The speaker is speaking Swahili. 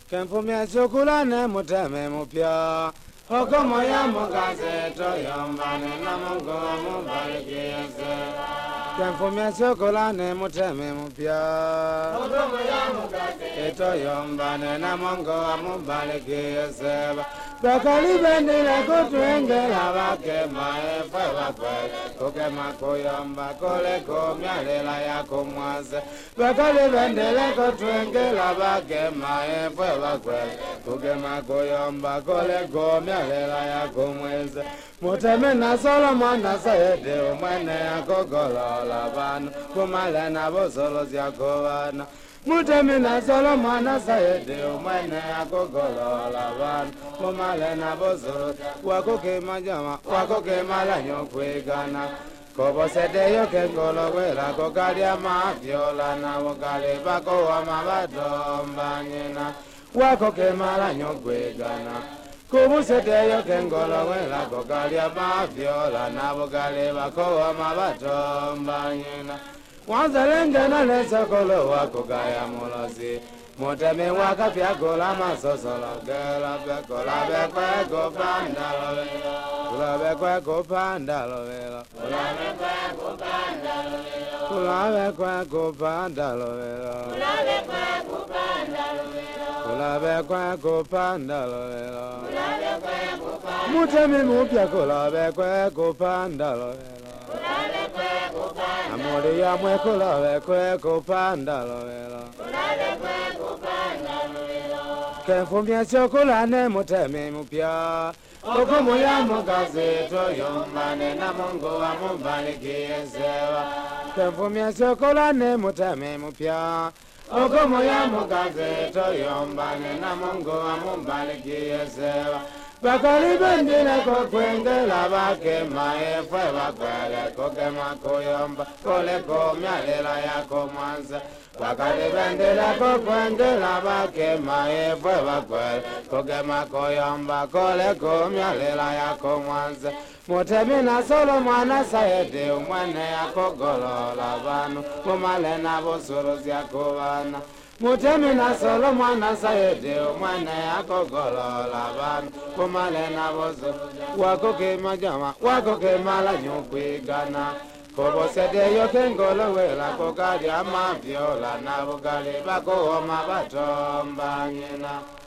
Kemfumia chokolane muteme mupya. Hokomo ya mukaze toyombane na Mungu amubariki Yesu. Kemfumia chokolane muteme mupya. Hokomo ya mukaze toyombane na Mungu amubariki Yesu. Bakali bendele kutwengela bakema efe bakwe kukema kuyomba kole kumyalela yako mwaze. Bakali bendele kutwengela bakema efe bakwe kukema kuyomba kole kumyalela yako mweze. Muteme na Solomon na sayede umwene yako golola banu kumale na bosolo ziyako bana. Muteme na Solomon na sayede umwene yako golola banu kumale na bosolo wakoke majama wakoke mala nyokwegana. Kobo sede yoke ngolo wela kokalia mafiola na wakale bako wa mabadomba nyena wakoke mala nyokwegana. Kobo sede yoke ngolo wela kokalia mafiola na wakale bako wa mabadomba nyena wanzalenge na lesa kolo wako gaya mulozi. Muteme wakapya kola masosolo gela bekola bekwe kopanda lovela kula bekwe kopanda lovela kula bekwe kopanda lovela kula bekwe kopanda lovela muteme mupya kula bekwe kopanda lovela amori ya mwe kula bekwe kopanda lovela Kemfumia chokolane muteme mupya. Hokomo ya mukaze toyombane na Mungu amubariki Yesu. Kemfumia chokolane muteme mupya. Hokomo ya mukaze toyombane na Mungu amubariki Yesu. Bakali bendile kokwengela bakema efe bakwele kokema kuyomba kole kumyalela yako mwanza. Bakali bendile kokwengela bakema efe bakwele kokema kuyomba kole kumyalela yako mwanza. Muteme na Solomon na sayede umwene yako golola banu kumale na bosoro ziyako bana. Muteme na Solomon na sayede umwene yako golola banu kumale na bozo wakoke majama wakoke mala nyokwigana. Kobo sede yoke ngolo wela kokalia mafiola na bukali bako wa mabatomba nyena.